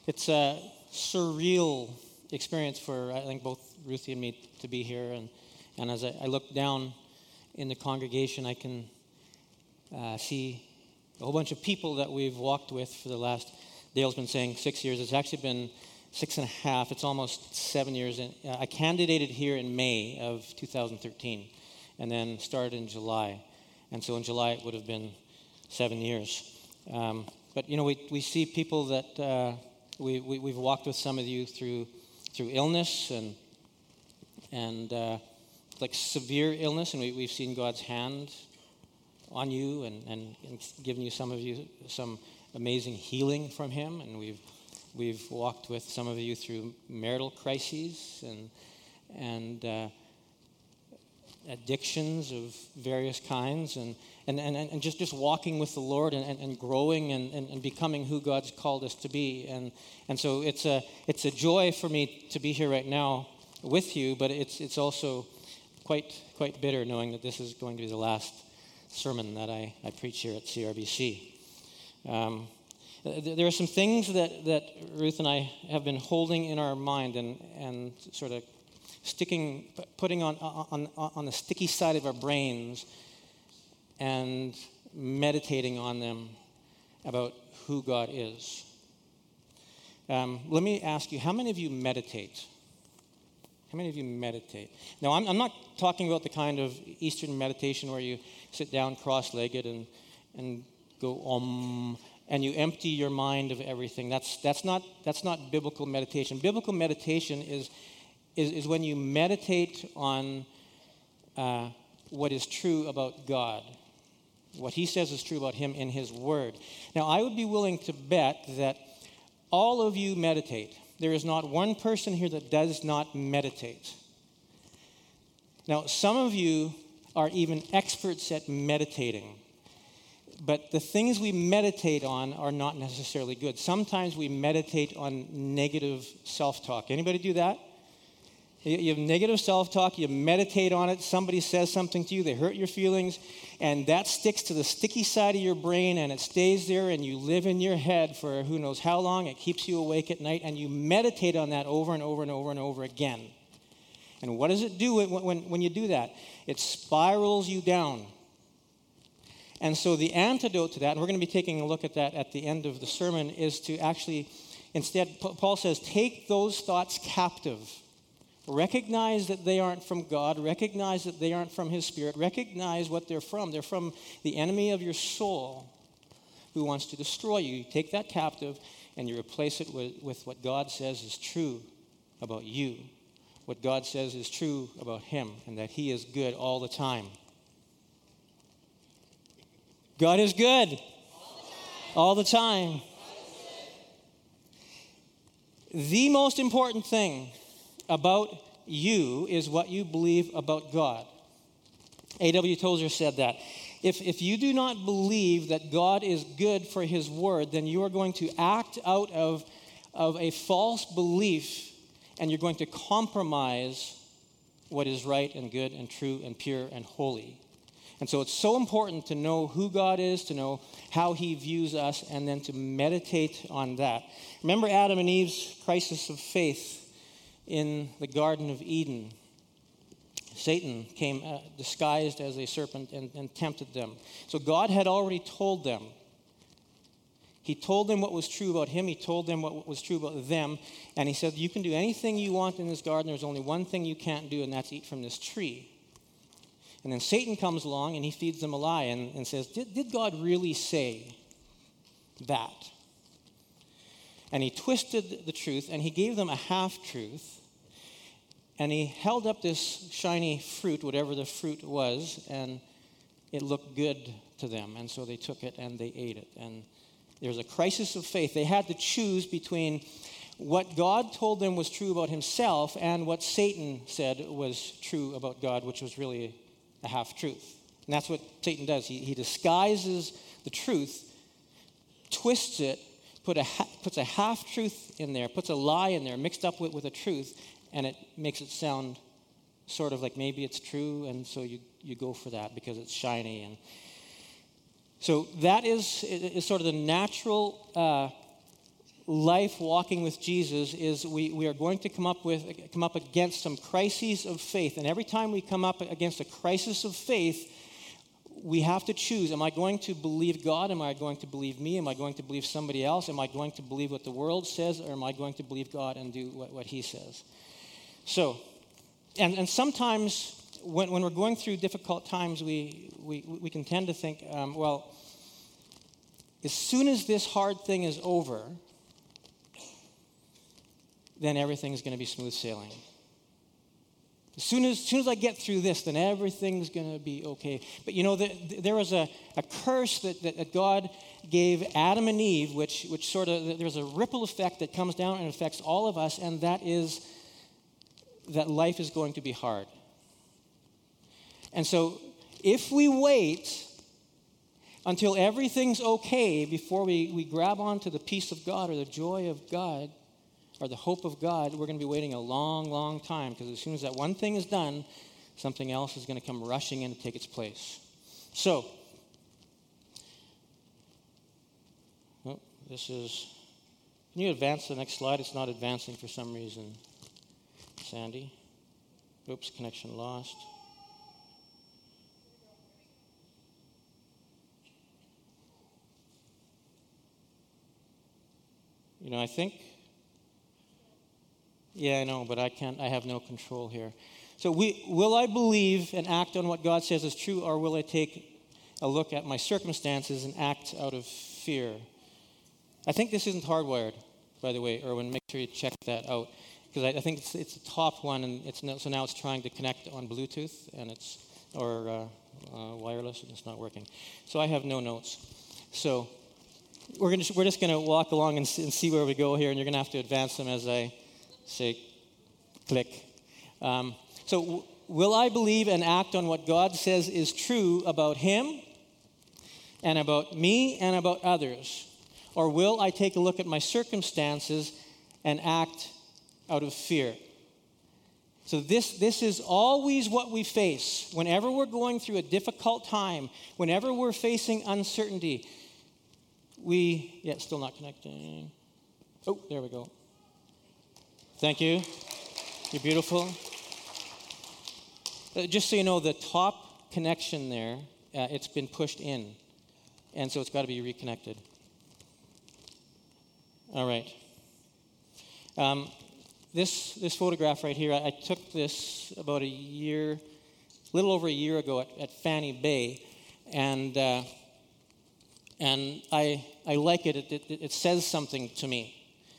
It's a surreal experience for, I think, both Ruthie and me to be here. And as I look down in the congregation, I can see a whole bunch of people that we've walked with for the last, Dale's been saying 6 years. It's actually been 6.5. It's almost 7 years. I candidated here in May of 2013 and then started in July. And so in July it would have been 7 years. But, we see people that we've walked with some of you through illness and like severe illness, and we've seen God's hand on you and given you some amazing healing from Him, and we've walked with some of you through marital crises and addictions of various kinds, and just walking with the Lord and growing and becoming who God's called us to be, and so it's a joy for me to be here right now with you, but it's also quite bitter knowing that this is going to be the last sermon that I preach here at CRBC. There are some things that Ruth and I have been holding in our mind and sort of putting on the sticky side of our brains and meditating on them about who God is. Let me ask you, how many of you meditate? How many of you meditate? Now, I'm not talking about the kind of Eastern meditation where you sit down cross-legged and go and you empty your mind of everything. That's not biblical meditation. Biblical meditation is when you meditate on what is true about God, what He says is true about Him in His Word. Now, I would be willing to bet that all of you meditate. There is not one person here that does not meditate. Now, some of you are even experts at meditating, but the things we meditate on are not necessarily good. Sometimes we meditate on negative self-talk. Anybody do that? You have negative self-talk, you meditate on it, somebody says something to you, they hurt your feelings, and that sticks to the sticky side of your brain, and it stays there, and you live in your head for who knows how long. It keeps you awake at night, and you meditate on that over and over and over and over again. And what does it do when you do that? It spirals you down. And so the antidote to that, and we're going to be taking a look at that at the end of the sermon, is to actually, instead, Paul says, take those thoughts captive. Recognize that they aren't from God. Recognize that they aren't from His Spirit. Recognize what they're from. They're from the enemy of your soul who wants to destroy you. You take that captive and you replace it with what God says is true about you. What God says is true about Him, and that He is good all the time. God is good all the time. The most important thing about you is what you believe about God. A.W. Tozer said that. If you do not believe that God is good for His Word, then you are going to act out of a false belief, and you're going to compromise what is right and good and true and pure and holy. And so it's so important to know who God is, to know how He views us, and then to meditate on that. Remember Adam and Eve's crisis of faith in the Garden of Eden. Satan came disguised as a serpent and tempted them. So God had already told them. He told them what was true about Him. He told them what was true about them. And He said, you can do anything you want in this garden. There's only one thing you can't do, and that's eat from this tree. And then Satan comes along and he feeds them a lie and says, did God really say that? And he twisted the truth, and he gave them a half-truth, and he held up this shiny fruit, whatever the fruit was, and it looked good to them. And so they took it and they ate it. And there was a crisis of faith. They had to choose between what God told them was true about Himself and what Satan said was true about God, which was really a half-truth. And that's what Satan does. He disguises the truth, twists it, puts a half-truth in there, puts a lie in there, mixed up with a truth, and it makes it sound sort of like maybe it's true, and so you go for that because it's shiny. And so that is sort of the natural life walking with Jesus is we are going to come up against some crises of faith. And every time we come up against a crisis of faith, we have to choose. Am I going to believe God? Am I going to believe me? Am I going to believe somebody else? Am I going to believe what the world says? Or am I going to believe God and do what he says? So, and sometimes when we're going through difficult times, we can tend to think, well, as soon as this hard thing is over, then everything's going to be smooth sailing. As soon as I get through this, then everything's going to be okay. But there was a curse that God gave Adam and Eve, which sort of, there's a ripple effect that comes down and affects all of us, and that is that life is going to be hard. And so if we wait until everything's okay before we grab onto the peace of God or the joy of God, or the hope of God, we're going to be waiting a long, long time, because as soon as that one thing is done, something else is going to come rushing in to take its place. So, can you advance the next slide? It's not advancing for some reason. Sandy. Oops, connection lost. I think... Yeah, I know, but I have no control here. So will I believe and act on what God says is true, or will I take a look at my circumstances and act out of fear? I think this isn't hardwired, by the way, Erwin. Make sure you check that out, because I think it's the top one, and so now it's trying to connect on Bluetooth, and wireless, and it's not working. So I have no notes. So we're just going to walk along and see where we go here, and you're going to have to advance them as I say, click. So will I believe and act on what God says is true about him and about me and about others? Or will I take a look at my circumstances and act out of fear? So this is always what we face. Whenever we're going through a difficult time, whenever we're facing uncertainty, still not connecting. Oh, there we go. Thank you. You're beautiful. Just so you know, the top connection there, it's been pushed in. And so it's got to be reconnected. All right. This photograph right here, I took this about a little over a year ago at Fanny Bay. And I like it. It says something to me.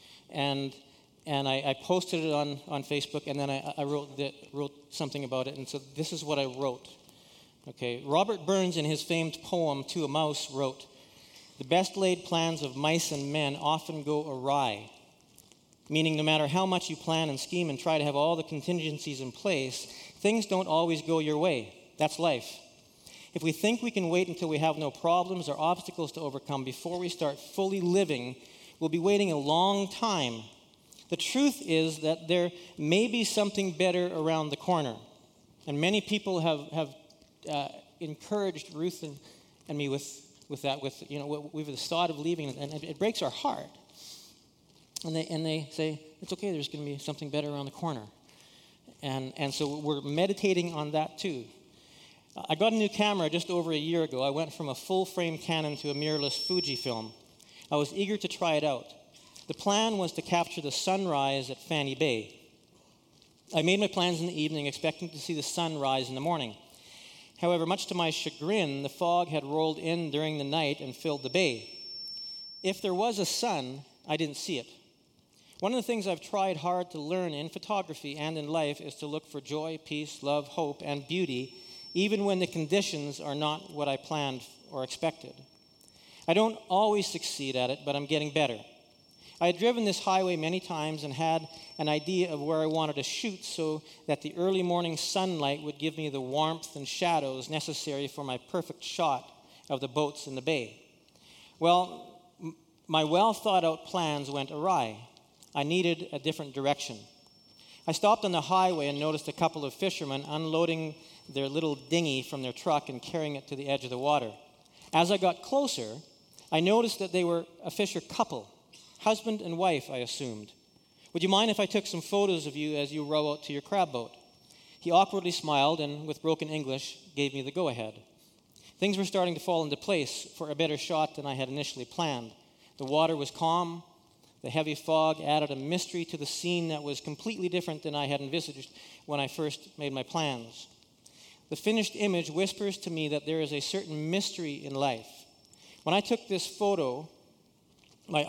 And I posted it on Facebook, and then I wrote something about it. And so this is what I wrote. Okay, Robert Burns, in his famed poem, To a Mouse, wrote, "The best laid plans of mice and men often go awry," meaning no matter how much you plan and scheme and try to have all the contingencies in place, things don't always go your way. That's life. If we think we can wait until we have no problems or obstacles to overcome before we start fully living, we'll be waiting a long time. The truth is that there may be something better around the corner. And many people have encouraged Ruth and me with that, with the thought of leaving, and it breaks our heart. And they say, it's okay, there's going to be something better around the corner. And so we're meditating on that too. I got a new camera just over a year ago. I went from a full-frame Canon to a mirrorless Fujifilm. I was eager to try it out. The plan was to capture the sunrise at Fanny Bay. I made my plans in the evening, expecting to see the sun rise in the morning. However, much to my chagrin, the fog had rolled in during the night and filled the bay. If there was a sun, I didn't see it. One of the things I've tried hard to learn in photography and in life is to look for joy, peace, love, hope, and beauty, even when the conditions are not what I planned or expected. I don't always succeed at it, but I'm getting better. I had driven this highway many times and had an idea of where I wanted to shoot so that the early morning sunlight would give me the warmth and shadows necessary for my perfect shot of the boats in the bay. Well, my well-thought-out plans went awry. I needed a different direction. I stopped on the highway and noticed a couple of fishermen unloading their little dinghy from their truck and carrying it to the edge of the water. As I got closer, I noticed that they were a fisher couple. Husband and wife, I assumed. Would you mind if I took some photos of you as you row out to your crab boat? He awkwardly smiled and, with broken English, gave me the go-ahead. Things were starting to fall into place for a better shot than I had initially planned. The water was calm. The heavy fog added a mystery to the scene that was completely different than I had envisaged when I first made my plans. The finished image whispers to me that there is a certain mystery in life. When I took this photo, when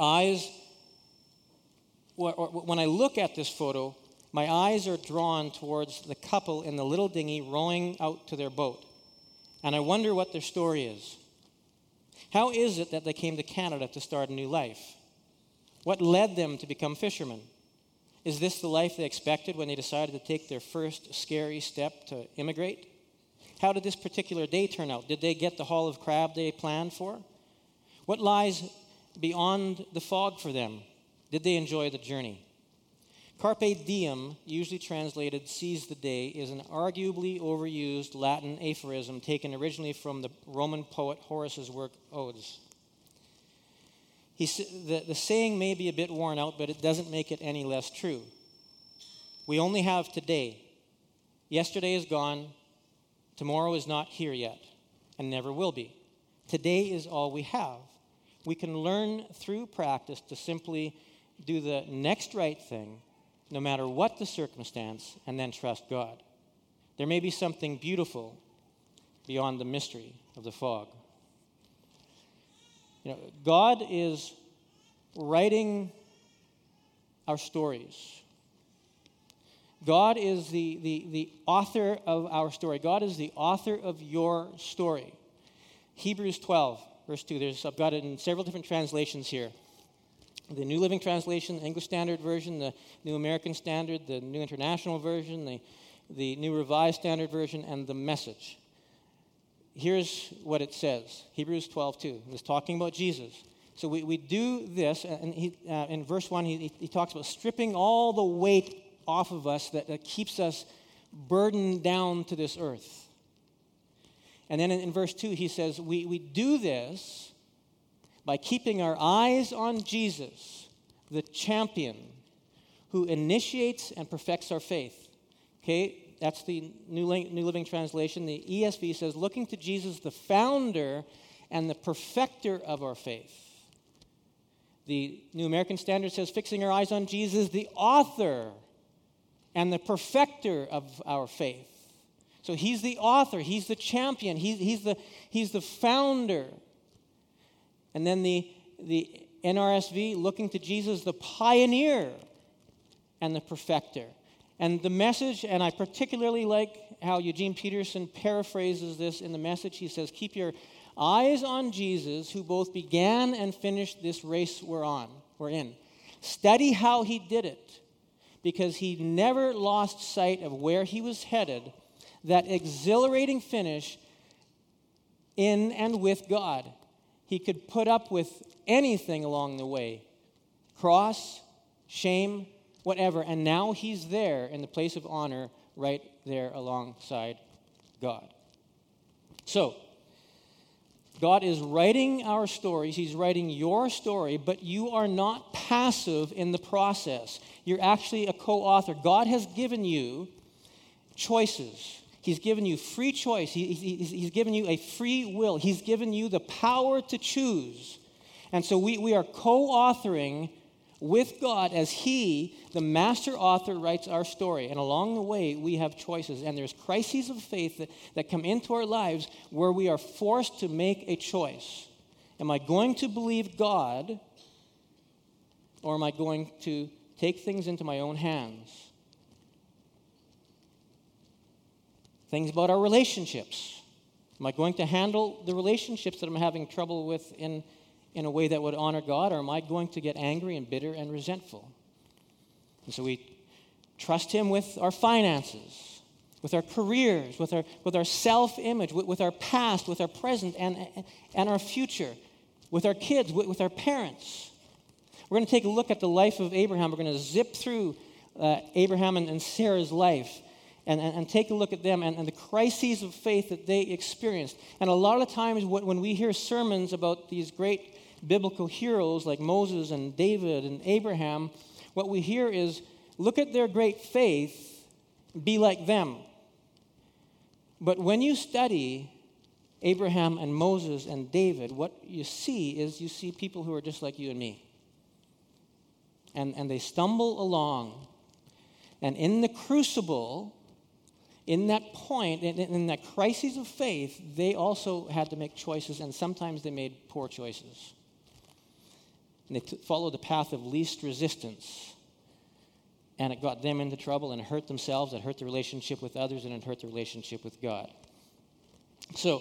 I look at this photo, my eyes are drawn towards the couple in the little dinghy rowing out to their boat. And I wonder what their story is. How is it that they came to Canada to start a new life? What led them to become fishermen? Is this the life they expected when they decided to take their first scary step to immigrate? How did this particular day turn out? Did they get the haul of crab they planned for? What lies beyond the fog for them? Did they enjoy the journey? Carpe diem, usually translated seize the day, is an arguably overused Latin aphorism taken originally from the Roman poet Horace's work Odes. The saying may be a bit worn out, but it doesn't make it any less true. We only have today. Yesterday is gone. Tomorrow is not here yet, and never will be. Today is all we have. We can learn through practice to simply do the next right thing, no matter what the circumstance, and then trust God. There may be something beautiful beyond the mystery of the fog. God is writing our stories. God is the author of our story. God is the author of your story. Hebrews 12, verse 2. I've got it in several different translations here. The New Living Translation, the English Standard Version, the New American Standard, the New International Version, the New Revised Standard Version, and the Message. Here's what it says, Hebrews 12:2. It's talking about Jesus. So we do this, and in verse 1, he talks about stripping all the weight off of us that keeps us burdened down to this earth. And then in verse 2, he says, we do this by keeping our eyes on Jesus, the champion who initiates and perfects our faith. Okay, that's the New Living Translation. The ESV says, looking to Jesus, the founder and the perfecter of our faith. The New American Standard says, fixing our eyes on Jesus, the author and the perfecter of our faith. So he's the author, he's the champion, he's the founder. And then the NRSV, looking to Jesus, the pioneer and the perfecter. And the Message, and I particularly like how Eugene Peterson paraphrases this in the Message. He says, keep your eyes on Jesus, who both began and finished this race we're in. Study how he did it, because he never lost sight of where he was headed, that exhilarating finish in and with God. He could put up with anything along the way, cross, shame, whatever, and now he's there in the place of honor right there alongside God. So, God is writing our stories. He's writing your story, but you are not passive in the process. You're actually a co-author. God has given you choices. He's given you free choice. He's given you a free will. He's given you the power to choose. And so we are co-authoring with God as he, the master author, writes our story. And along the way, we have choices. And there's crises of faith that come into our lives where we are forced to make a choice. Am I going to believe God, or am I going to take things into my own hands? Things about our relationships. Am I going to handle the relationships that I'm having trouble with in a way that would honor God, or am I going to get angry and bitter and resentful? And so we trust him with our finances, with our careers, with our self-image, with our past, with our present, and our future, with our kids, with our parents. We're going to take a look at the life of Abraham. We're going to zip through Abraham and Sarah's life and take a look at them and the crises of faith that they experienced. And a lot of times when we hear sermons about these great biblical heroes like Moses and David and Abraham, what we hear is, look at their great faith, be like them. But when you study Abraham and Moses and David, what you see is you see people who are just like you and me. And they stumble along. And in the crucible, in that point, in that crisis of faith, they also had to make choices, and sometimes they made poor choices. And they followed the path of least resistance. And it got them into trouble, and it hurt themselves, it hurt the relationship with others, and it hurt the relationship with God. So,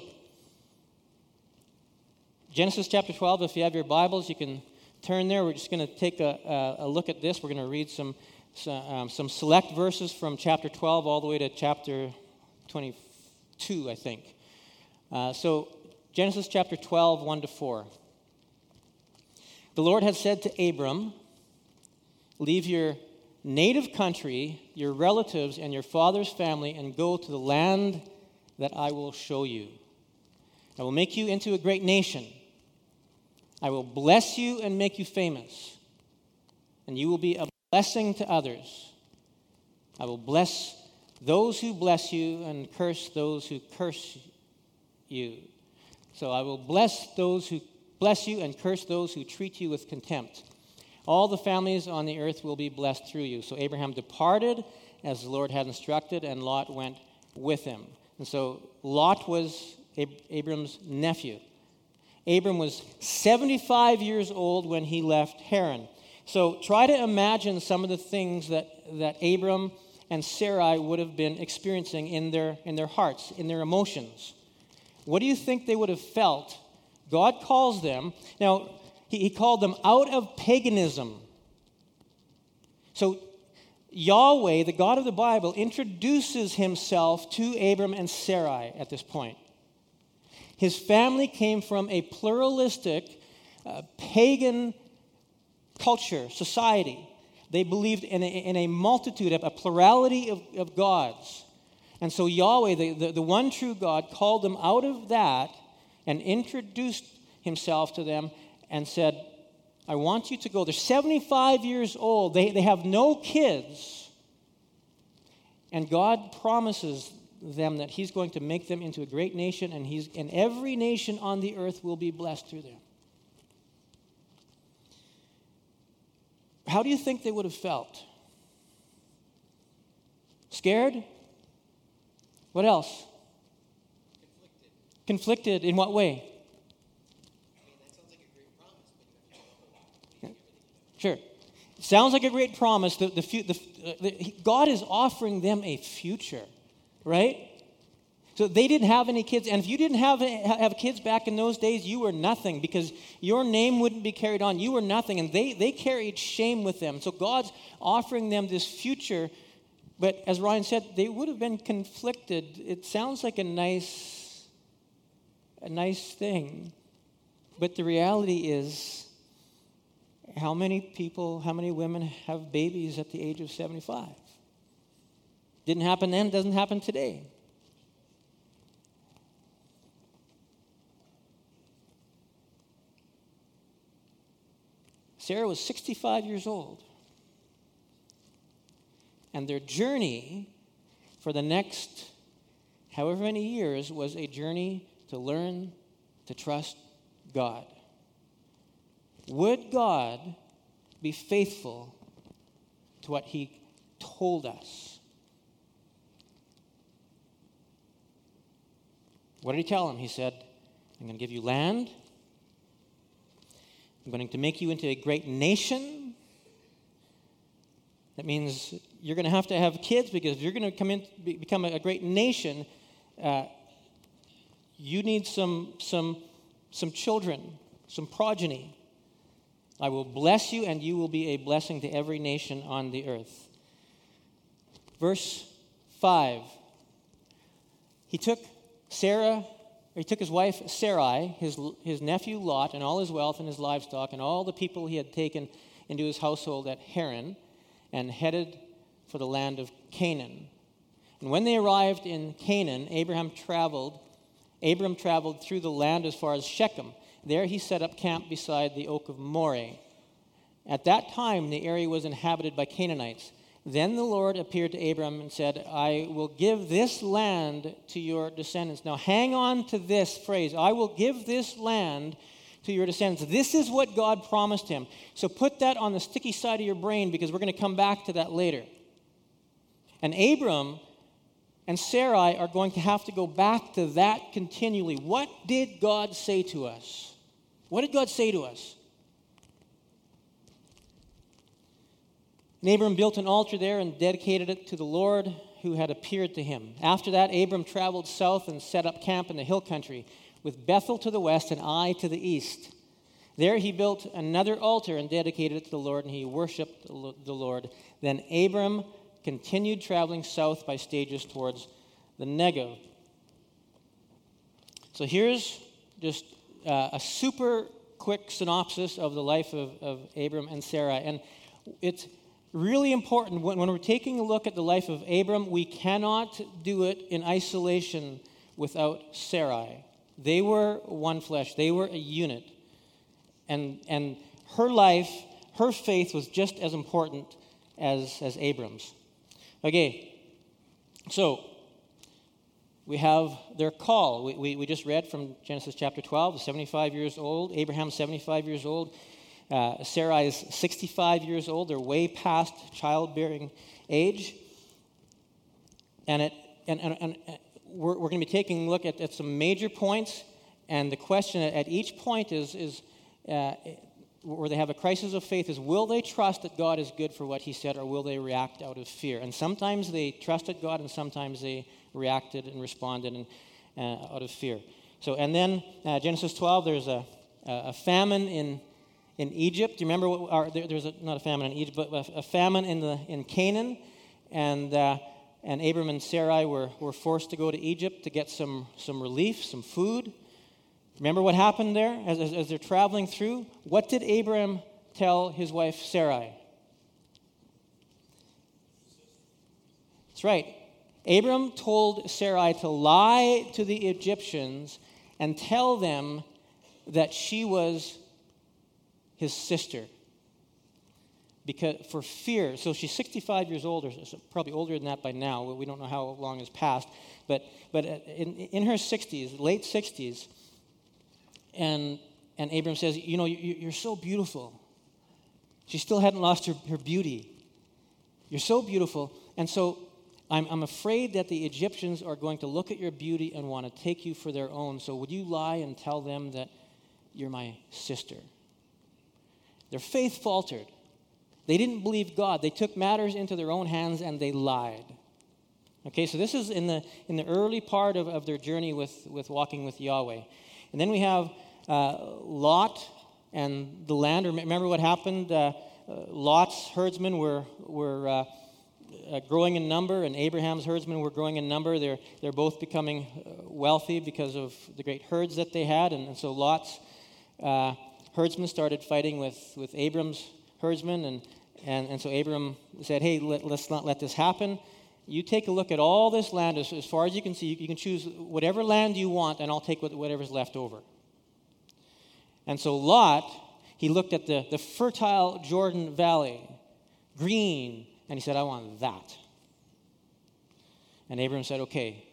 Genesis chapter 12, if you have your Bibles, you can turn there. We're just going to take a look at this. We're going to read some select verses from chapter 12 all the way to chapter 22, I think. So, Genesis chapter 12, 1 to 4. The Lord had said to Abram, leave your native country, your relatives, and your father's family, and go to the land that I will show you. I will make you into a great nation. I will bless you and make you famous, and you will be a blessing to others. I will bless those who bless you and curse those who curse you. So I will bless those who bless you and curse those who treat you with contempt. All the families on the earth will be blessed through you. So Abraham departed as the Lord had instructed, and Lot went with him. And so Lot was Abram's nephew. Abram was 75 years old when he left Haran. So try to imagine some of the things that Abram and Sarai would have been experiencing in their hearts, in their emotions. What do you think they would have felt? God calls them. Now, he called them out of paganism. So Yahweh, the God of the Bible, introduces himself to Abram and Sarai at this point. His family came from a pluralistic, pagan culture, society. They believed in a multitude, a plurality of gods. And so Yahweh, the one true God, called them out of that and introduced himself to them and said, I want you to go. They're 75 years old. They have no kids. And God promises them that he's going to make them into a great nation, and every nation on the earth will be blessed through them. How do you think they would have felt? Scared? What else? Conflicted in what way? That sounds like a great promise. Sure. Sounds like a great promise. God is offering them a future, right? So they didn't have any kids. And if you didn't have kids back in those days, you were nothing, because your name wouldn't be carried on. You were nothing. And they carried shame with them. So God's offering them this future. But as Ryan said, they would have been conflicted. It sounds like a nice thing. But the reality is, how many women have babies at the age of 75? Didn't happen then, doesn't happen today. Sarah was 65 years old. And their journey for the next however many years was a journey to learn to trust God. Would God be faithful to what he told us? What did he tell him? He said, I'm going to give you land. I'm going to make you into a great nation. That means you're going to have kids, because if you're going to become a great nation, you need some children, some progeny. I will bless you, and you will be a blessing to every nation on the earth. Verse 5. He took his wife Sarai, his nephew Lot, and all his wealth and his livestock, and all the people he had taken into his household at Haran, and headed for the land of Canaan. And when they arrived in Canaan, Abram traveled through the land as far as Shechem. There he set up camp beside the oak of Moreh. At that time, the area was inhabited by Canaanites. Then the Lord appeared to Abram and said, I will give this land to your descendants. Now hang on to this phrase. I will give this land to your descendants. This is what God promised him. So put that on the sticky side of your brain, because we're going to come back to that later. And Abram and Sarai are going to have to go back to that continually. What did God say to us? What did God say to us? And Abram built an altar there and dedicated it to the Lord who had appeared to him. After that, Abram traveled south and set up camp in the hill country, with Bethel to the west and Ai to the east. There he built another altar and dedicated it to the Lord, and he worshipped the Lord. Then Abram continued traveling south by stages towards the Negev. So here's just a super quick synopsis of the life of Abram and Sarah. And it's really important when we're taking a look at the life of Abram, we cannot do it in isolation without Sarai. They were one flesh. They were a unit. And her life, her faith was just as important as Abram's. Okay, so we have their call. We just read from Genesis chapter 12, 75 years old. Abraham's 75 years old. Sarai is 65 years old. They're way past childbearing age. And we're going to be taking a look at some major points. And the question at each point is where they have a crisis of faith is, will they trust that God is good for what he said, or will they react out of fear? And sometimes they trusted God, and sometimes they reacted and responded out of fear. So, and then Genesis 12, there's a famine in Egypt. Do you remember there's not a famine in Egypt, but a famine in Canaan, and Abram and Sarai were forced to go to Egypt to get some relief, some food. Remember what happened there as they're traveling through? What did Abram tell his wife Sarai? That's right. Abram told Sarai to lie to the Egyptians and tell them that she was his sister, because for fear. So she's 65 years old, or probably older than that by now. We don't know how long has passed, but in her 60s, late 60s, and Abram says, you know, you're so beautiful. She still hadn't lost her beauty. You're so beautiful, and so I'm afraid that the Egyptians are going to look at your beauty and want to take you for their own. So would you lie and tell them that you're my sister? Their faith faltered. They didn't believe God. They took matters into their own hands and they lied. Okay, so this is in the early part of their journey with walking with Yahweh. And then we have Lot and the land. Remember what happened? Lot's herdsmen were growing in number, and Abraham's herdsmen were growing in number. They're both becoming wealthy because of the great herds that they had, and so Lot's herdsmen started fighting with Abram's herdsmen, and so Abram said, hey, let's not let this happen. You take a look at all this land as far as you can see. You can choose whatever land you want, and I'll take whatever's left over. And so Lot, he looked at the fertile Jordan Valley, green, and he said, I want that. And Abram said, okay,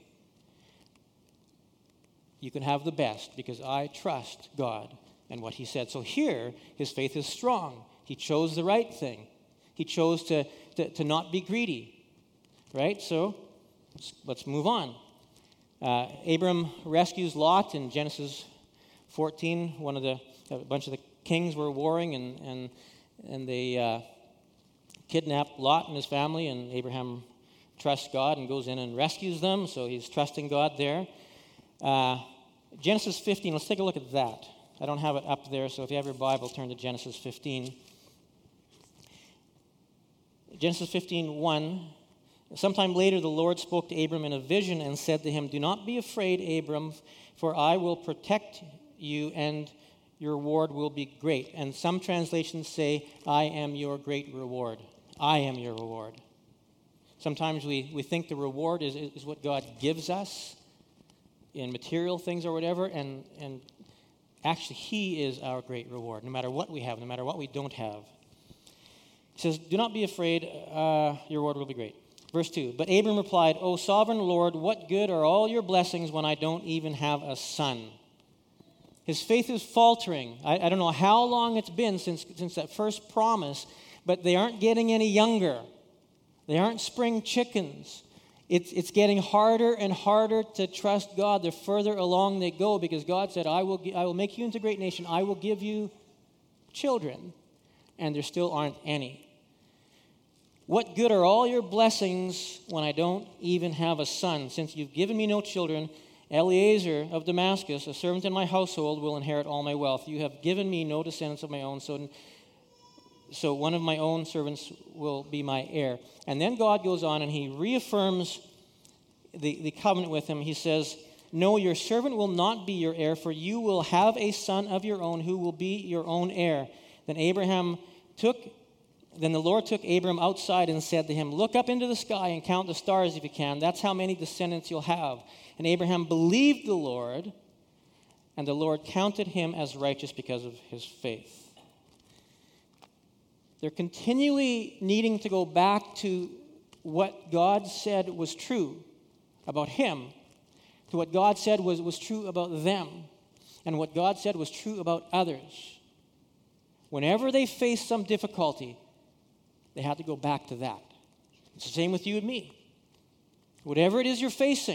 you can have the best because I trust God and what he said. So here, his faith is strong. He chose the right thing. He chose to not be greedy, right? So let's move on. Abram rescues Lot in Genesis 14. A bunch of the kings were warring, and they kidnapped Lot and his family, and Abraham trusts God and goes in and rescues them, so he's trusting God there. Genesis 15, let's take a look at that. I don't have it up there, so if you have your Bible, turn to Genesis 15. Genesis 15:1. Sometime later, the Lord spoke to Abram in a vision and said to him, do not be afraid, Abram, for I will protect you, and your reward will be great. And some translations say, I am your great reward. I am your reward. Sometimes we think the reward is what God gives us in material things or whatever, and Actually, he is our great reward, no matter what we have, no matter what we don't have. He says, do not be afraid, your reward will be great. Verse 2, but Abram replied, O sovereign Lord, what good are all your blessings when I don't even have a son? His faith is faltering. I don't know how long it's been since that first promise, but they aren't getting any younger. They aren't spring chickens. It's getting harder and harder to trust God the further along they go, because God said, I will make you into a great nation. I will give you children. And there still aren't any. What good are all your blessings when I don't even have a son? Since you've given me no children, Eliezer of Damascus, a servant in my household, will inherit all my wealth. You have given me no descendants of my own, so one of my own servants will be my heir. And then God goes on and he reaffirms the covenant with him. He says, no, your servant will not be your heir, for you will have a son of your own who will be your own heir. Then the Lord took Abram outside and said to him, look up into the sky and count the stars if you can. That's how many descendants you'll have. And Abraham believed the Lord, and the Lord counted him as righteous because of his faith. They're continually needing to go back to what God said was true about him, to what God said was true about them, and what God said was true about others. Whenever they face some difficulty, they have to go back to that. It's the same with you and me. Whatever it is you're facing,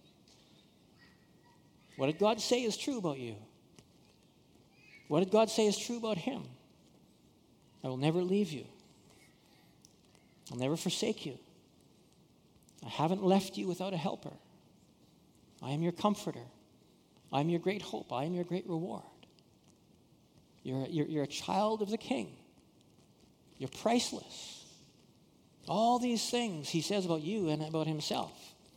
what did God say is true about you? What did God say is true about him? I will never leave you. I'll never forsake you. I haven't left you without a helper. I am your comforter. I am your great hope. I am your great reward. You're a child of the King. You're priceless. All these things he says about you and about himself.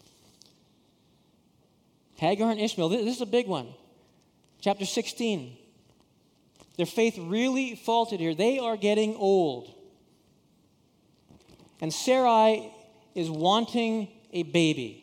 Hagar and Ishmael, this is a big one. Chapter 16. Their faith really faltered here. They are getting old. And Sarai is wanting a baby.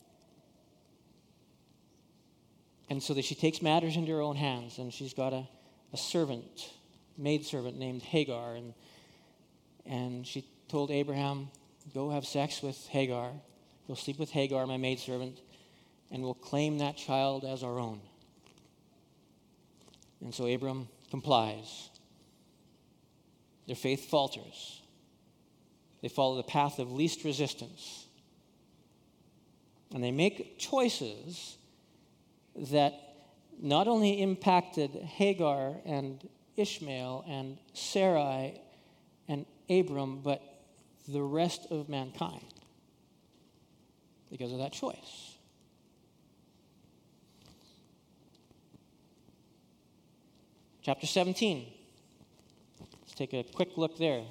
And so that she takes matters into her own hands, and she's got a maidservant named Hagar. And she told Abraham, go have sex with Hagar. We'll sleep with Hagar, my maidservant, and we'll claim that child as our own. And so Abram complies. Their faith falters. They follow the path of least resistance. And they make choices that not only impacted Hagar and Ishmael and Sarai and Abram, but the rest of mankind because of that choice. Chapter 17. Let's take a quick look there.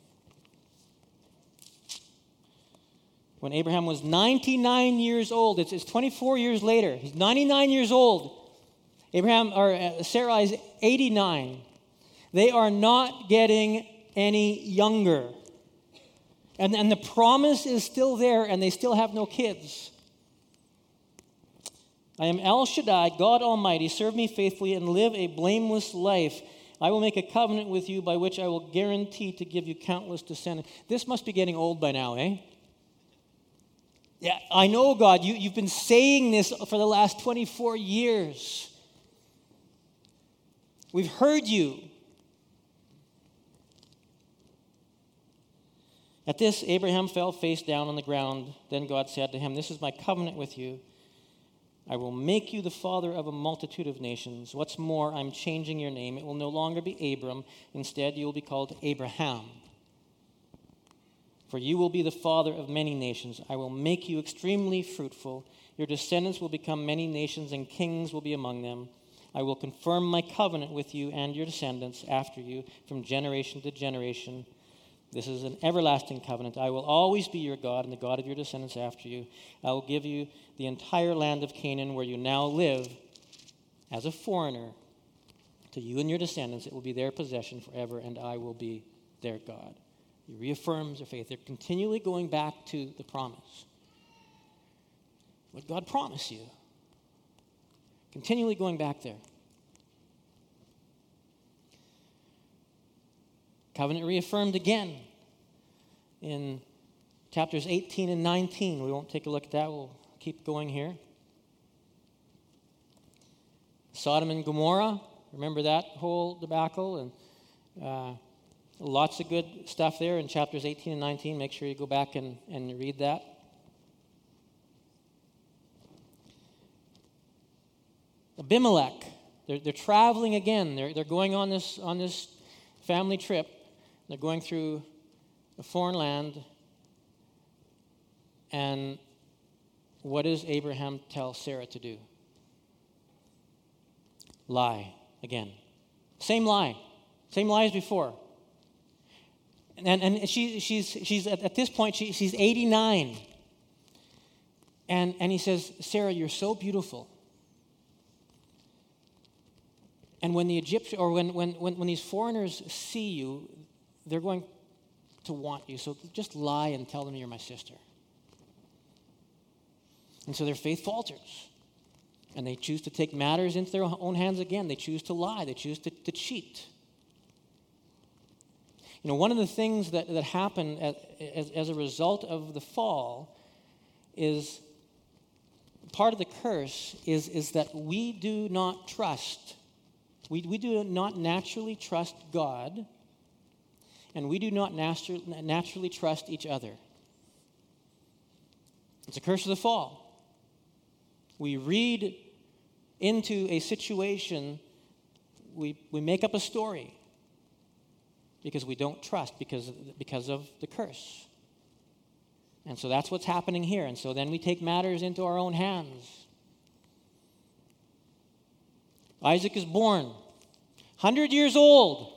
When Abraham was 99 years old, it's 24 years later. He's 99 years old. Sarai is 89. They are not getting any younger. And the promise is still there, and they still have no kids. I am El Shaddai, God Almighty. Serve me faithfully and live a blameless life. I will make a covenant with you by which I will guarantee to give you countless descendants. This must be getting old by now, eh? Yeah, I know, God, you've been saying this for the last 24 years. We've heard you. At this, Abraham fell face down on the ground. Then God said to him, this is my covenant with you. I will make you the father of a multitude of nations. What's more, I'm changing your name. It will no longer be Abram. Instead, you will be called Abraham. For you will be the father of many nations. I will make you extremely fruitful. Your descendants will become many nations, and kings will be among them. I will confirm my covenant with you and your descendants after you from generation to generation. This is an everlasting covenant. I will always be your God and the God of your descendants after you. I will give you the entire land of Canaan where you now live as a foreigner. To you and your descendants, it will be their possession forever, and I will be their God. He reaffirms their faith. They're continually going back to the promise. What God promised you. Continually going back there. Covenant reaffirmed again in chapters 18 and 19. We won't take a look at that. We'll keep going here. Sodom and Gomorrah, remember that whole debacle? And lots of good stuff there in chapters 18 and 19. Make sure you go back and read that. Abimelech, they're traveling again. They're going on this family trip. They're going through a foreign land. And what does Abraham tell Sarah to do? Lie again. Same lie as before. And she's at this point she's 89. And he says, Sarah, you're so beautiful. And when the Egyptian or when these foreigners see you, they're going to want you. So just lie and tell them you're my sister. And so their faith falters. And they choose to take matters into their own hands again. They choose to lie. They choose to cheat. You know, one of the things that happened as a result of the fall is part of the curse is that we do not trust. We do not naturally trust God, and we do not naturally trust each other. It's a curse of the fall. We read into a situation, we make up a story because we don't trust because of the curse. And so that's what's happening here. And so then we take matters into our own hands. Isaac is born, 100 years old.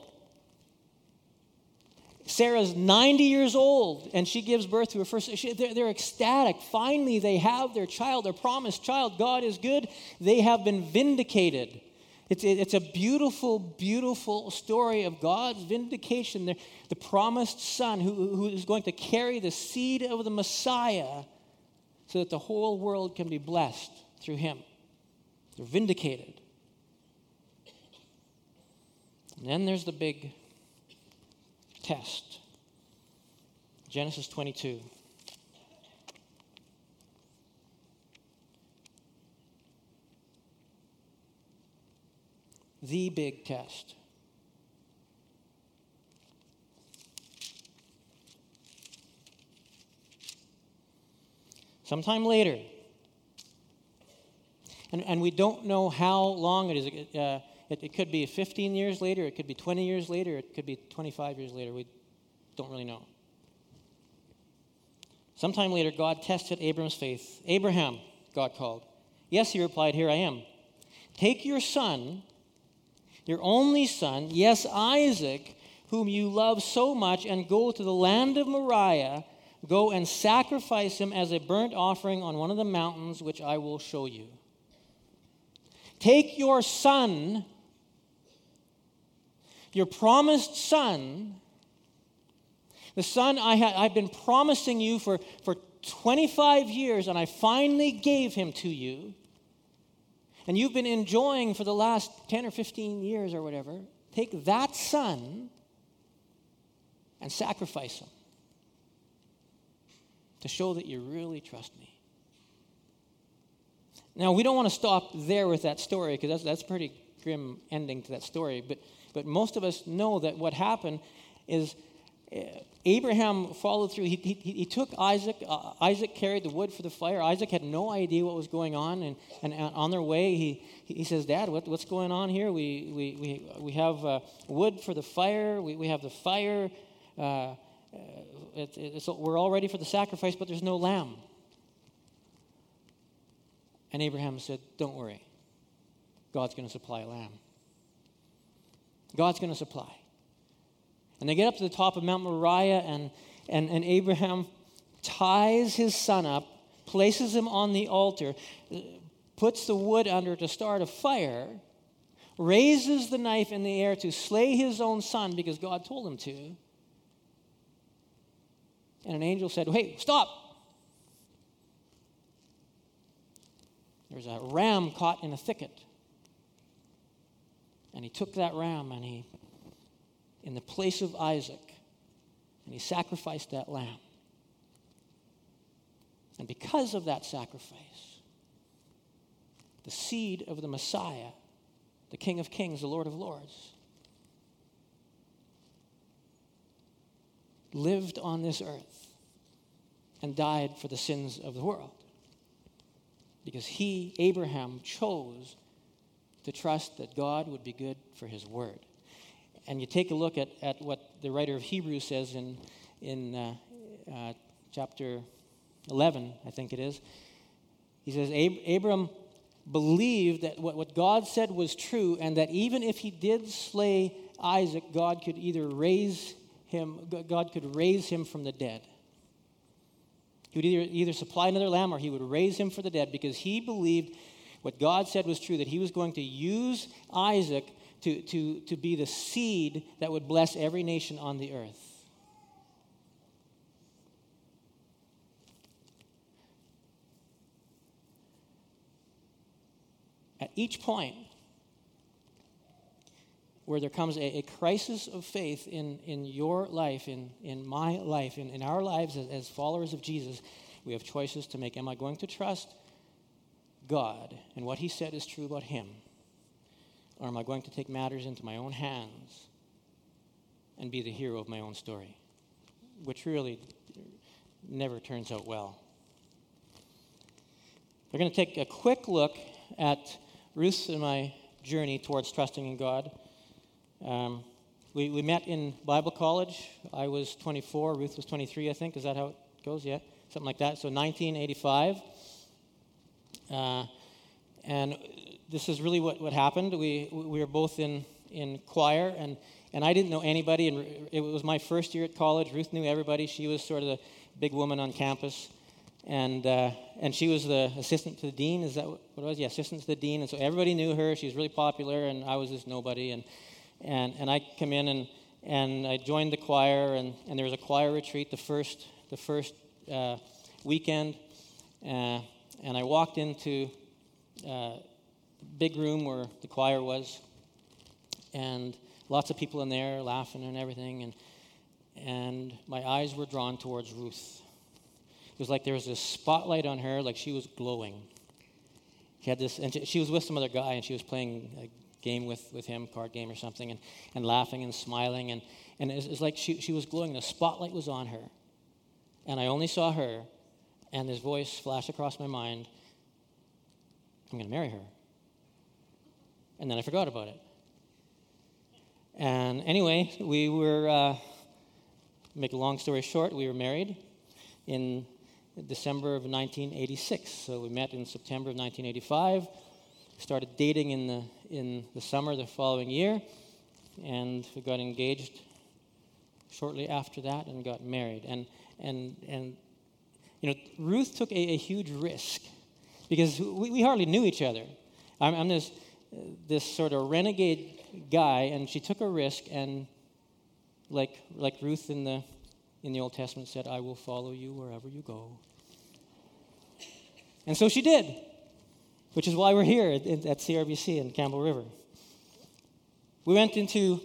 Sarah's 90 years old, and she gives birth to her first. They're ecstatic. Finally, they have their child, their promised child. God is good. They have been vindicated. It's a beautiful, beautiful story of God's vindication. The promised son who is going to carry the seed of the Messiah so that the whole world can be blessed through him. They're vindicated. And then there's the big test. Genesis 22. The big test. Sometime later, and we don't know how long it is. It could be 15 years later, it could be 20 years later, it could be 25 years later. We don't really know. Sometime later, God tested Abram's faith. Abraham, God called. Yes, he replied, here I am. Take your son, your only son, yes, Isaac, whom you love so much, and go to the land of Moriah. Go and sacrifice him as a burnt offering on one of the mountains which I will show you. Take your son, your promised son, the son I've been promising you for 25 years, and I finally gave him to you, and you've been enjoying for the last 10 or 15 years or whatever. Take that son and sacrifice him to show that you really trust me. Now, we don't want to stop there with that story because that's a pretty grim ending to that story. But most of us know that what happened is Abraham followed through. He took Isaac. Isaac carried the wood for the fire. Isaac had no idea what was going on. And on their way, he says, Dad, what's going on here? We have wood for the fire. We have the fire. We're all ready for the sacrifice, but there's no lamb. And Abraham said, don't worry. God's going to supply a lamb. God's going to supply. And they get up to the top of Mount Moriah, and Abraham ties his son up, places him on the altar, puts the wood under to start a fire, raises the knife in the air to slay his own son because God told him to. And an angel said, hey, stop. There's a ram caught in a thicket. And he took that ram and he in the place of Isaac, and he sacrificed that lamb. And because of that sacrifice, the seed of the Messiah, the King of Kings, the Lord of Lords, lived on this earth and died for the sins of the world. Because he, Abraham, chose to trust that God would be good for his word. And you take a look at what the writer of Hebrews says in chapter 11, I think it is. He says, Abram believed that what God said was true, and that even if he did slay Isaac, God could raise him from the dead. He would either supply another lamb or he would raise him from the dead, because he believed what God said was true, that he was going to use Isaac to be the seed that would bless every nation on the earth. At each point where there comes a crisis of faith in your life, in my life, in our lives as followers of Jesus, we have choices to make. Am I going to trust God and what he said is true about him? Or am I going to take matters into my own hands and be the hero of my own story? Which really never turns out well. We're going to take a quick look at Ruth's and my journey towards trusting in God. We met in Bible college. I was 24, Ruth was 23, I think. Is that how it goes? Yeah, something like that. So 1985. And this is really what happened. We were both in choir, and I didn't know anybody, and it was my first year at college. Ruth knew everybody. She was sort of the big woman on campus, and she was the assistant to the dean. Is that what it was? Yeah, assistant to the dean. And so everybody knew her. She was really popular, and I was this nobody. And I come in and I joined the choir, and there was a choir retreat the first weekend, and I walked into big room where the choir was, and lots of people in there laughing and everything, and my eyes were drawn towards Ruth. It was like there was this spotlight on her, like she was glowing. She had this, and she was with some other guy, and she was playing a game with him, card game or something, and laughing and smiling, and it was like she was glowing. The spotlight was on her, and I only saw her, and this voice flashed across my mind, I'm going to marry her. And then I forgot about it. And anyway, we were, make a long story short, we were married in December of 1986. So we met in September of 1985, started dating in the summer the following year, and we got engaged shortly after that and got married. And you know, Ruth took a huge risk, because we hardly knew each other. I'm this sort of renegade guy, and she took a risk, and like Ruth in the Old Testament said, I will follow you wherever you go. And so she did, which is why we're here at CRBC in Campbell River. We went into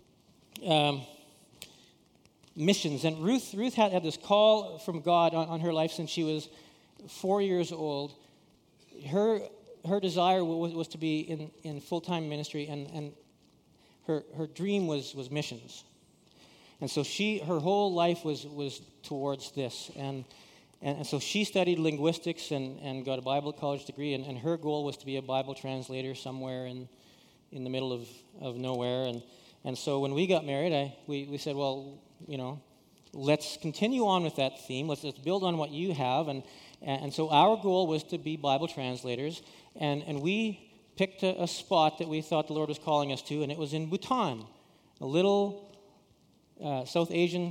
missions, and Ruth had this call from God on her life since she was 4 years old. Her desire was to be in full-time ministry, and her dream was missions. And so her whole life was towards this. And so she studied linguistics and got a Bible college degree, and her goal was to be a Bible translator somewhere in the middle of nowhere. And so when we got married, we said, well, you know, let's continue on with that theme. Let's build on what you have. And so our goal was to be Bible translators. And we picked a spot that we thought the Lord was calling us to, and it was in Bhutan, a little Asian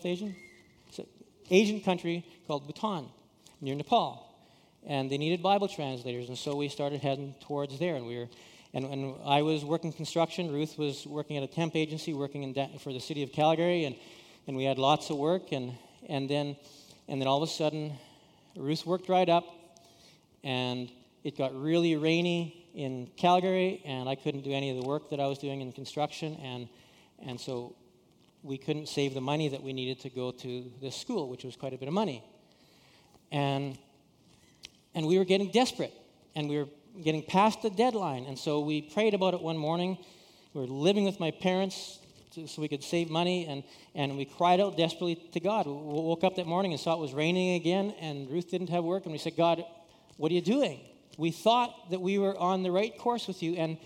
country called Bhutan, near Nepal. And they needed Bible translators, and so we started heading towards there. And I was working construction. Ruth was working at a temp agency, working for the city of Calgary, and we had lots of work. And then all of a sudden, Ruth's work dried up, and it got really rainy in Calgary, and I couldn't do any of the work that I was doing in construction, and so we couldn't save the money that we needed to go to this school, which was quite a bit of money. And we were getting desperate, and we were getting past the deadline. And so we prayed about it one morning. We were living with my parents so we could save money, and we cried out desperately to God. We woke up that morning and saw it was raining again, and Ruth didn't have work, and we said, God, what are you doing? We thought that we were on the right course with you, and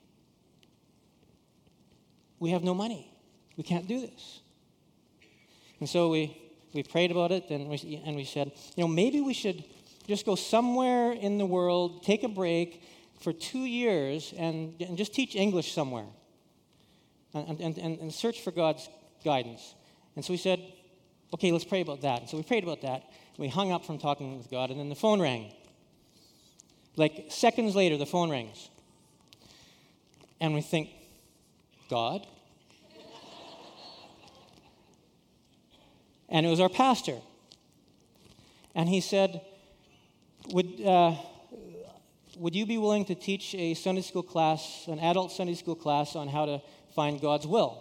we have no money. We can't do this. And so we prayed about it, and we said, maybe we should just go somewhere in the world, take a break for 2 years, and just teach English somewhere, and search for God's guidance. And so we said, okay, let's pray about that. And so we prayed about that. And we hung up from talking with God, and then the phone rang. Like seconds later, the phone rings. And we think, God? And it was our pastor. And he said, would you be willing to teach a Sunday school class, an adult Sunday school class, on how to find God's will?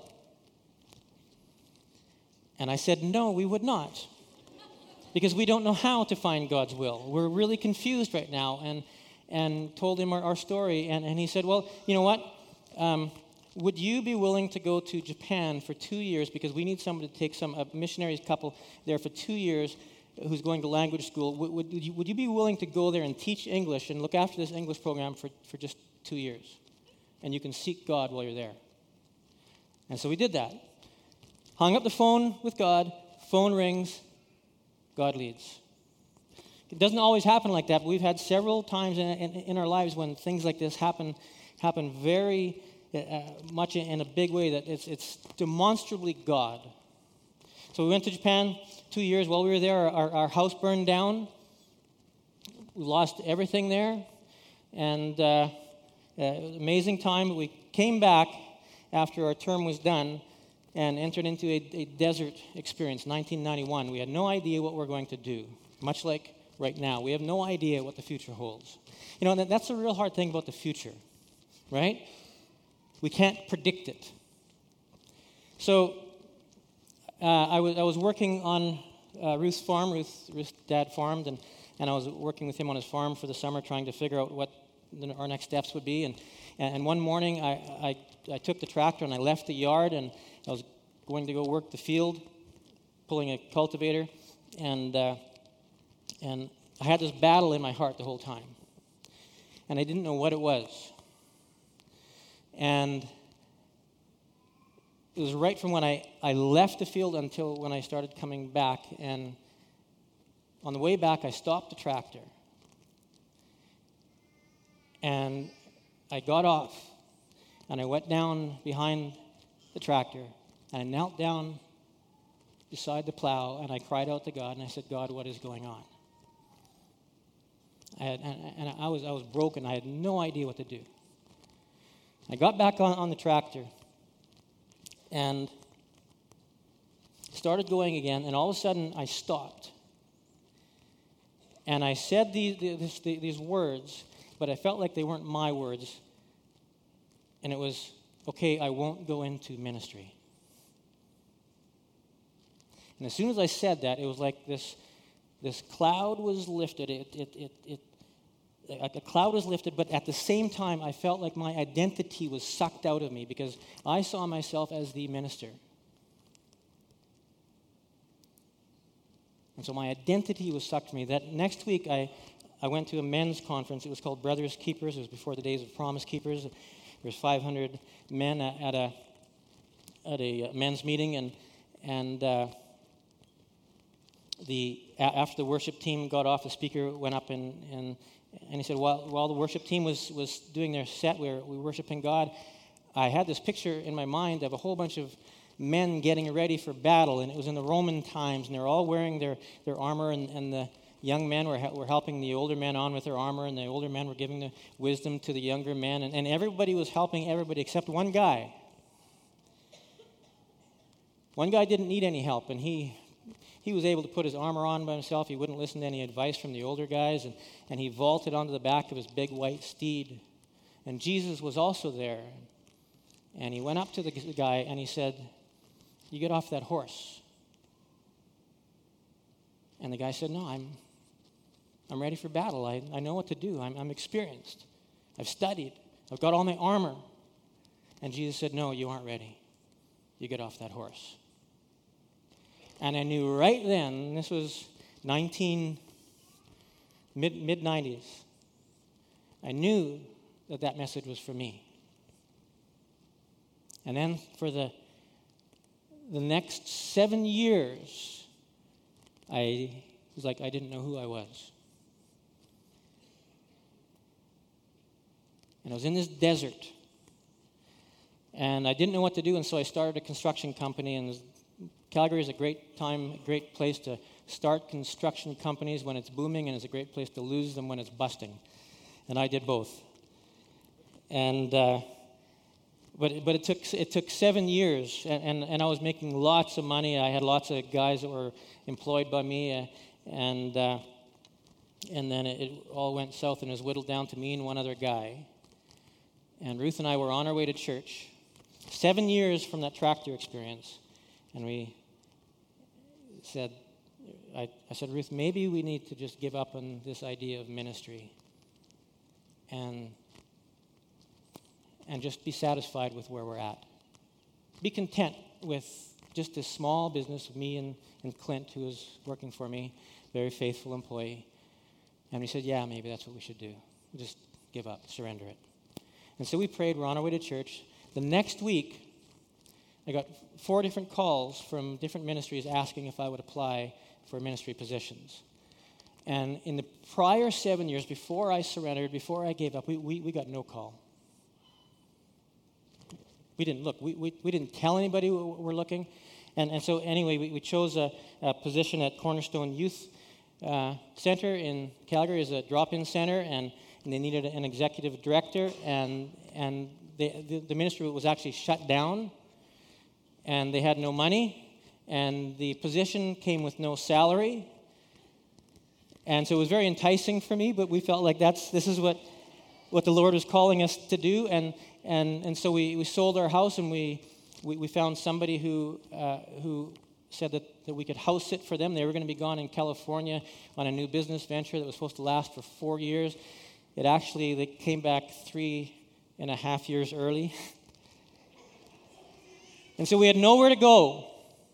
And I said, no, we would not. Because we don't know how to find God's will. We're really confused right now. And told him our story. And he said, well, you know what? Would you be willing to go to Japan for 2 years, because we need somebody to take a missionary couple there for 2 years who's going to language school. Would you be willing to go there and teach English and look after this English program for just 2 years? And you can seek God while you're there. And so we did that. Hung up the phone with God. Phone rings. God leads. It doesn't always happen like that, but we've had several times in our lives when things like this happen very much in a big way, that it's demonstrably God. So we went to Japan 2 years. While we were there, our house burned down. We lost everything there. And amazing time. But we came back after our term was done and entered into a desert experience, 1991. We had no idea what we're going to do, much like right now. We have no idea what the future holds. That's the real hard thing about the future, right? We can't predict it. So I was working on Ruth's farm. Ruth's dad farmed, and I was working with him on his farm for the summer, trying to figure out what our next steps would be. And one morning, I took the tractor and I left the yard, and I was going to go work the field, pulling a cultivator, and I had this battle in my heart the whole time, and I didn't know what it was. And it was right from when I left the field until when I started coming back. And on the way back, I stopped the tractor. And I got off, and I went down behind the tractor, and I knelt down beside the plow, and I cried out to God, and I said, God, what is going on? I was broken. I had no idea what to do. I got back on the tractor and started going again, and all of a sudden I stopped. And I said these words, but I felt like they weren't my words. And it was, okay, I won't go into ministry. And as soon as I said that, it was like this cloud was lifted. The cloud was lifted, but at the same time, I felt like my identity was sucked out of me, because I saw myself as the minister. And so my identity was sucked from me. That next week, I went to a men's conference. It was called Brothers Keepers. It was before the days of Promise Keepers. There was 500 men at a men's meeting, and after the worship team got off, the speaker went up and he said, while the worship team was doing their set, we were worshiping God, I had this picture in my mind of a whole bunch of men getting ready for battle, and it was in the Roman times, and they're all wearing their armor, and the young men were helping the older men on with their armor, and the older men were giving the wisdom to the younger men, and everybody was helping everybody except one guy. One guy didn't need any help, and he was able to put his armor on by himself. He wouldn't listen to any advice from the older guys, and he vaulted onto the back of his big white steed. And Jesus was also there. And he went up to the guy and he said, you get off that horse. And the guy said, no, I'm ready for battle. I know what to do. I'm experienced. I've studied. I've got all my armor. And Jesus said, no, you aren't ready. You get off that horse. And I knew right then, this was mid-90s, I knew that message was for me. And then for the next 7 years, I was like I didn't know who I was. And I was in this desert. And I didn't know what to do, and so I started a construction company. And Calgary is a great place to start construction companies when it's booming, and it's a great place to lose them when it's busting. And I did both. And but it took 7 years, and I was making lots of money. I had lots of guys that were employed by me, and then it all went south, and it was whittled down to me and one other guy. And Ruth and I were on our way to church, 7 years from that tractor experience, and we said, I said, Ruth, maybe we need to just give up on this idea of ministry and just be satisfied with where we're at. Be content with just this small business of me and Clint, who was working for me, very faithful employee. And we said, yeah, maybe that's what we should do. Just give up, surrender it. And so we prayed. We're on our way to church. The next week, I got 4 different calls from different ministries asking if I would apply for ministry positions. And in the prior 7 years, before I surrendered, before I gave up, we got no call. We didn't look. We didn't tell anybody we're looking. And so anyway, we chose a position at Cornerstone Youth Center in Calgary as a drop-in center, and they needed an executive director, and the ministry was actually shut down, and they had no money, and the position came with no salary, and so it was very enticing for me, but we felt like this is what the Lord was calling us to do, and so we sold our house, and we found somebody who said that we could house sit for them. They were going to be gone in California on a new business venture that was supposed to last for 4 years. They came back 3.5 years early. And so we had nowhere to go.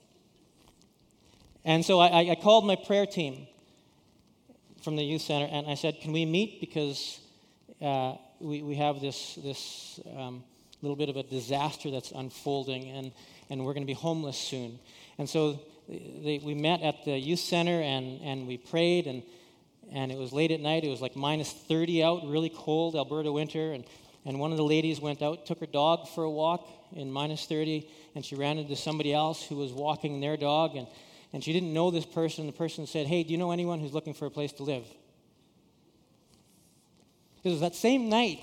And so I called my prayer team from the youth center, and I said, can we meet? Because we have this little bit of a disaster that's unfolding, and we're going to be homeless soon. And so we met at the youth center, and we prayed, and it was late at night. It was like minus 30 out, really cold, Alberta winter. And one of the ladies went out, took her dog for a walk in minus 30, and she ran into somebody else who was walking their dog. And she didn't know this person. The person said, hey, do you know anyone who's looking for a place to live? It was that same night.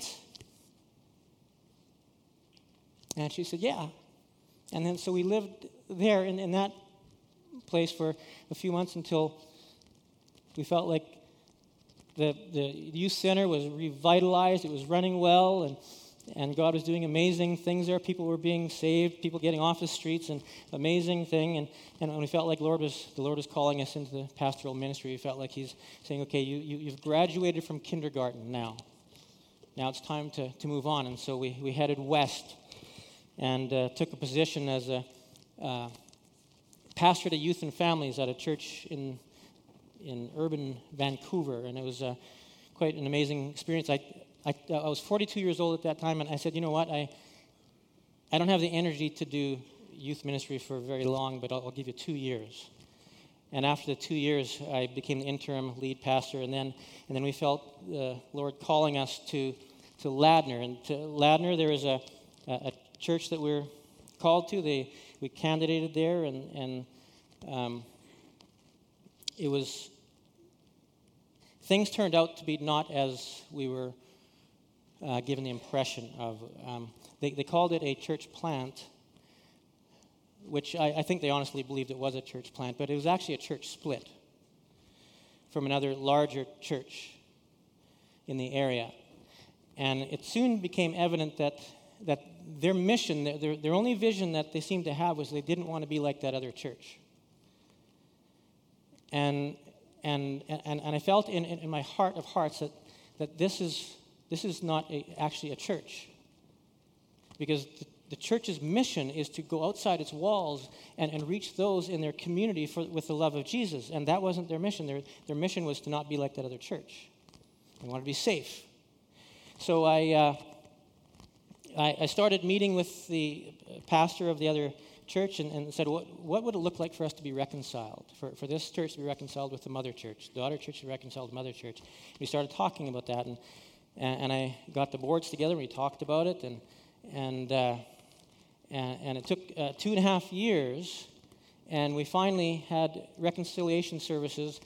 And she said, yeah. And then so we lived there in that place for a few months until we felt like the youth center was revitalized. It was running well, and God was doing amazing things there. People were being saved, people getting off the streets, and amazing thing. And we felt like the Lord was calling us into the pastoral ministry. We felt like He's saying, okay, you've graduated from kindergarten now. Now it's time to move on. And so we headed west and took a position as a pastor to youth and families at a church in urban Vancouver, and it was quite an amazing experience. I was 42 years old at that time, and I said, you know what, I don't have the energy to do youth ministry for very long, but I'll give you 2 years. And after the 2 years, I became the interim lead pastor, and then we felt the Lord calling us to Ladner. And to Ladner, there was a church that we're called to. We candidated there, and it was, things turned out to be not as we were given the impression of. They called it a church plant, which I think they honestly believed it was a church plant, but it was actually a church split from another larger church in the area. And it soon became evident that their mission, their only vision that they seemed to have was they didn't want to be like that other church. And I felt in my heart of hearts that this is not actually a church. Because the church's mission is to go outside its walls and reach those in their community with the love of Jesus. And that wasn't their mission. Their mission was to not be like that other church. They wanted to be safe. So I started meeting with the pastor of the other church and said, what would it look like for us to be reconciled? For this church to be reconciled with the mother church, the daughter church to be reconciled with the mother church. We started talking about that, and I got the boards together, and we talked about it, and it took 2.5 years, and we finally had reconciliation services.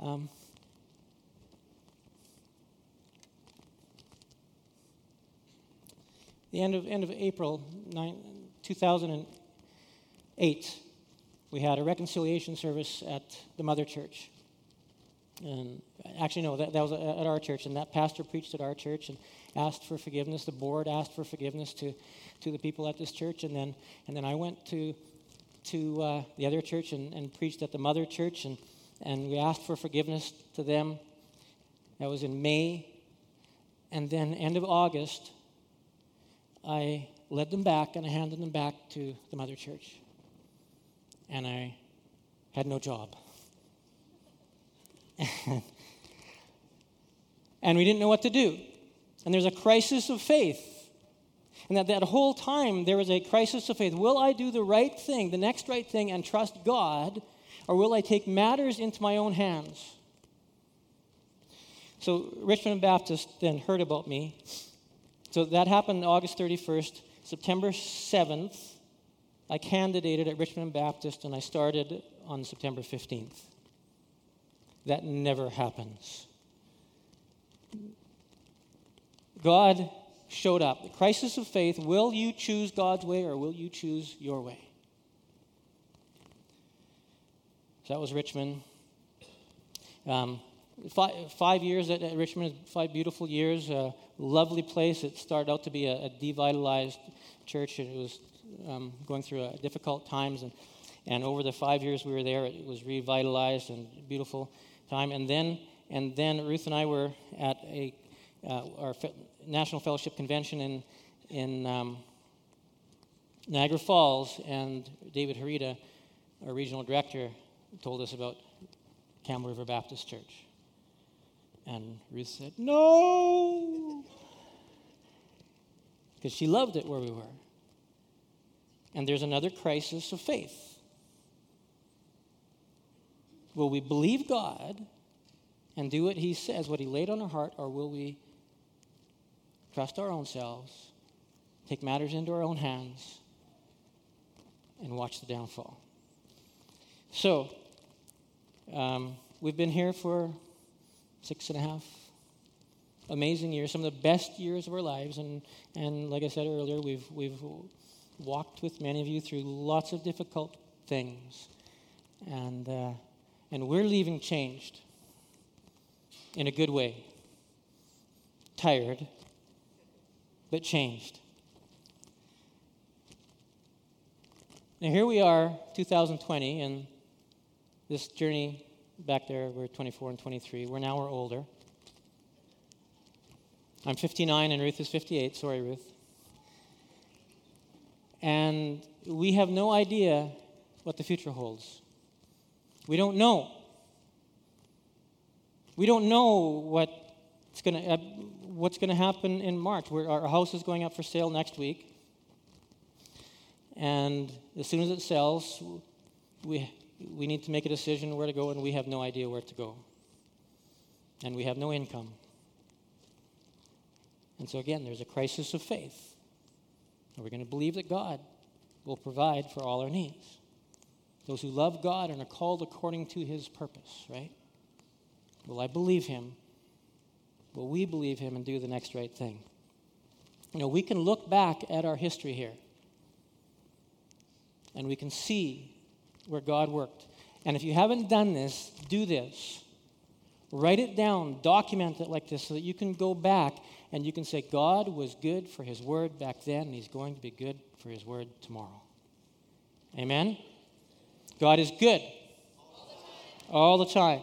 The end of April 2008, we had a reconciliation service at the mother church. And actually, no, that was at our church, and that pastor preached at our church and asked for forgiveness. The board asked for forgiveness to the people at this church, and then I went to the other church and preached at the mother church, and we asked for forgiveness to them. That was in May, and then end of August, I led them back and I handed them back to the mother church, and I had no job. And we didn't know what to do. And there's a crisis of faith. And that whole time, there was a crisis of faith. Will I do the right thing, the next right thing, and trust God, or will I take matters into my own hands? So Richmond Baptist then heard about me. So that happened August 31st. September 7th, I candidated at Richmond Baptist, and I started on September 15th. That never happens. God showed up. The crisis of faith. Will you choose God's way or will you choose your way? So that was Richmond. 5 years at Richmond, 5 beautiful years. A lovely place. It started out to be a devitalized church. It was going through difficult times. And over the 5 years we were there, it was revitalized and beautiful time. And then Ruth and I were at our National Fellowship Convention in Niagara Falls, and David Harita, our regional director, told us about Campbell River Baptist Church. And Ruth said, no, because she loved it where we were. And there's another crisis of faith. Will we believe God and do what he says, what he laid on our heart, or will we trust our own selves, take matters into our own hands, and watch the downfall? So, we've been here for 6.5 amazing years, some of the best years of our lives, and like I said earlier, we've walked with many of you through lots of difficult things, and we're leaving changed in a good way. Tired, but changed. Now here we are, 2020, and this journey back there, we're 24 and 23. We're older. I'm 59 and Ruth is 58. Sorry, Ruth. And we have no idea what the future holds. We don't know. We don't know what's going to happen in March. Our house is going up for sale next week. And as soon as it sells, we need to make a decision where to go, and we have no idea where to go. And we have no income. And so again, there's a crisis of faith. Are we going to believe that God will provide for all our needs? Those who love God and are called according to his purpose, right? Will I believe him? Will we believe him and do the next right thing? You know, we can look back at our history here, and we can see where God worked. And if you haven't done this, do this. Write it down, document it like this so that you can go back and you can say, God was good for his word back then, and he's going to be good for his word tomorrow. Amen? God is good. All the time.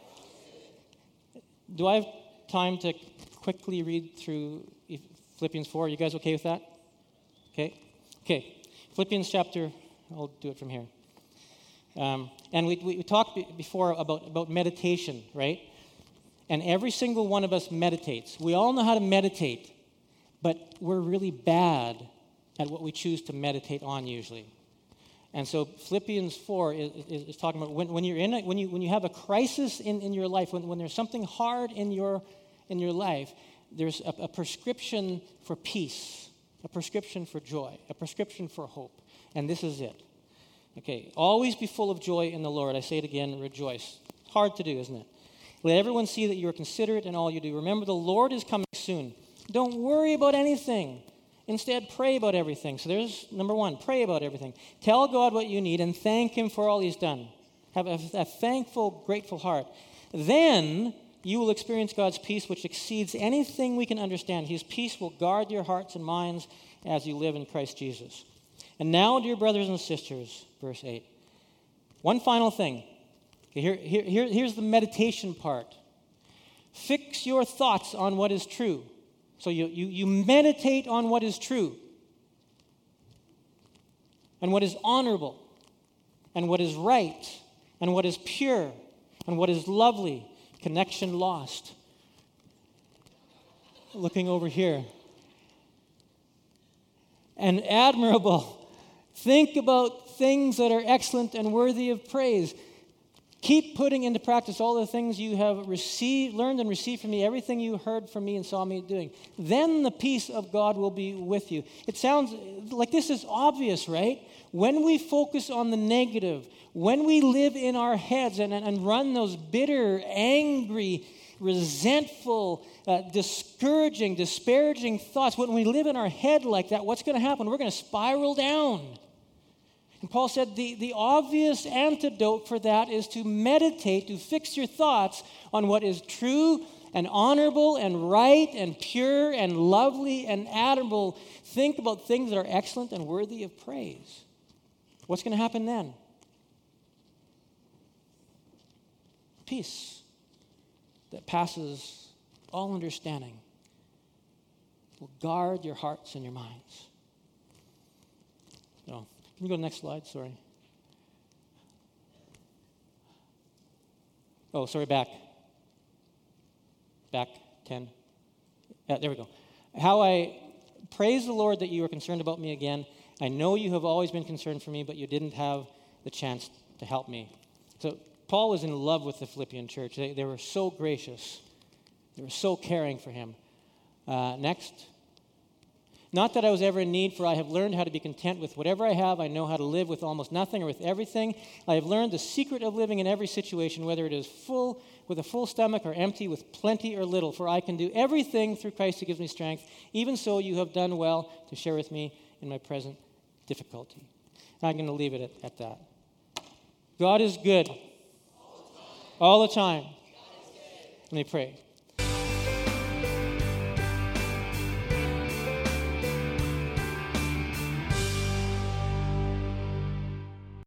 Do I have time to quickly read through Philippians 4? Are you guys okay with that? Okay. Philippians chapter, I'll do it from here. And we talked before about meditation, right? And every single one of us meditates. We all know how to meditate, but we're really bad at what we choose to meditate on usually. And so Philippians 4 is talking about when you're in when you have a crisis in your life, when there's something hard in your life, there's a prescription for peace, a prescription for joy, a prescription for hope. And this is it. Okay, always be full of joy in the Lord. I say it again, rejoice. Hard to do, isn't it? Let everyone see that you are considerate in all you do. Remember, the Lord is coming soon. Don't worry about anything. Instead, pray about everything. So there's number one, pray about everything. Tell God what you need and thank him for all he's done. Have a thankful, grateful heart. Then you will experience God's peace, which exceeds anything we can understand. His peace will guard your hearts and minds as you live in Christ Jesus. And now, dear brothers and sisters, verse 8. One final thing. Okay, here's the meditation part. Fix your thoughts on what is true. So you meditate on what is true and what is honorable and what is right and what is pure and what is lovely. Connection lost. Looking over here. And admirable. Think about things that are excellent and worthy of praise. Keep putting into practice all the things you have learned and received from me, everything you heard from me and saw me doing. Then the peace of God will be with you. It sounds like this is obvious, right? When we focus on the negative, when we live in our heads and run those bitter, angry, resentful, discouraging, disparaging thoughts, when we live in our head like that, what's going to happen? We're going to spiral down. And Paul said the obvious antidote for that is to meditate, to fix your thoughts on what is true and honorable and right and pure and lovely and admirable. Think about things that are excellent and worthy of praise. What's going to happen then? Peace that passes all understanding will guard your hearts and your minds. So, can you go to the next slide? Sorry. Oh, sorry, back. Back 10. There we go. How I praise the Lord that you are concerned about me again. I know you have always been concerned for me, but you didn't have the chance to help me. So Paul was in love with the Philippian church. They were so gracious. They were so caring for him. Next. Not that I was ever in need, for I have learned how to be content with whatever I have. I know how to live with almost nothing or with everything. I have learned the secret of living in every situation, whether it is full with a full stomach or empty with plenty or little. For I can do everything through Christ who gives me strength. Even so, you have done well to share with me in my present difficulty. And I'm going to leave it at that. God is good. All the time. Let me pray.